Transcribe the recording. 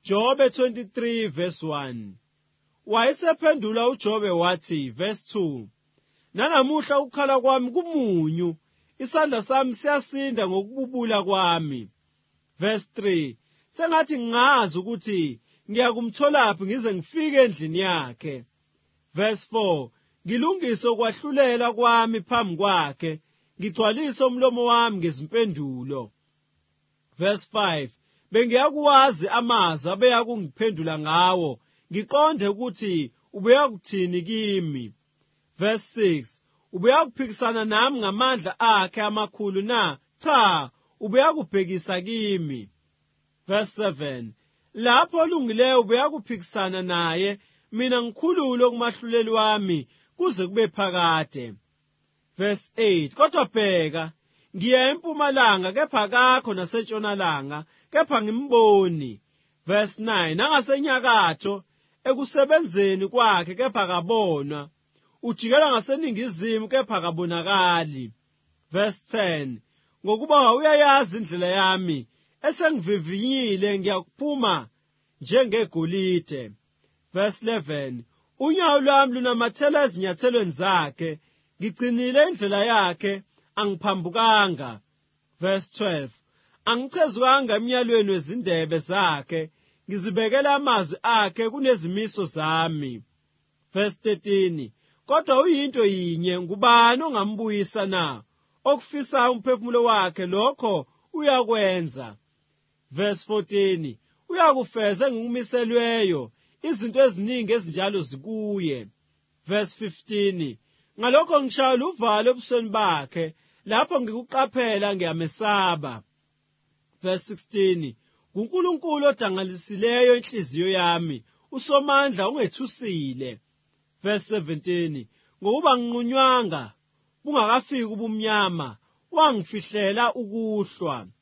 Jobe 23 verse 1. Wayesephendula uJobe wathi verse 2. Nanamuhla ukukhala kwami kumunyu, isandla sami siyasinda ngokububula kwami. Verse 3. Sengathi ngingazi ukuthi ngiyakumtholaphi ngize ngifike endlini yakhe. Verse 4. Ngilungise ukwahlulela kwami phambi kwakhe, ngigcwalise umlomo wami ngezimpendulo. Verse 5. Bengiyakuwazi amazwi abeyakungiphendula ngawo, ngiqonde ukuthi ubeyakuthini kimi. Verse 6. Ubeyakuphikisana nami ngamandla akhe amakhulu na? Cha, ubeyakubhekisa kimi. Verse 7. Lapho olungileyo ubeyakuphikisana naye, mina ngikhulule kumahluleli wami kuze kube phakade. Verse 8. Kodwa bheka, ngiya empumalanga kepha akakho nasentshonalanga kepha ngimboni. Verse 9. Nangasenyakatho ekusebenzeni kwakhe kepha akabonwa, ujikela ngaseningizimu kepha akabonakali. Verse 10. Ngokuba uyayazi indlela yami, esengivivinyile ngiyakuphuma njengegolide. Verse 11. Unyawo lwami lunamathela ezinyathelweni zakhe, ngigcinile indlela yakhe, angiphambukanga. Verse 12. Angichezukanga emnyalweni wezindebe zakhe, ngizibekela amazwi akhe kunezimiso zami. Verse 13. Kodwa uyinto yinye, ngubani ongambuyisa na? Okufisa umphefumulo wakhe lokho uyakwenza. Verse 14. Uyakufeza engikumiselweyo, izinto eziningi ezinjalo zikuye. Verse 15. Ngalokho ngishayela uvalo ebusweni bakhe, lapho ngikuqaphela ngiyamesaba. Verse 16. nguNkulunkulu odangalisileyo inhliziyo yami, uSomandla ungethusile. Verse 17. Ngokuba nginqunywanga bungakafiki ubumnyama, wangifihlela ukuhlwa.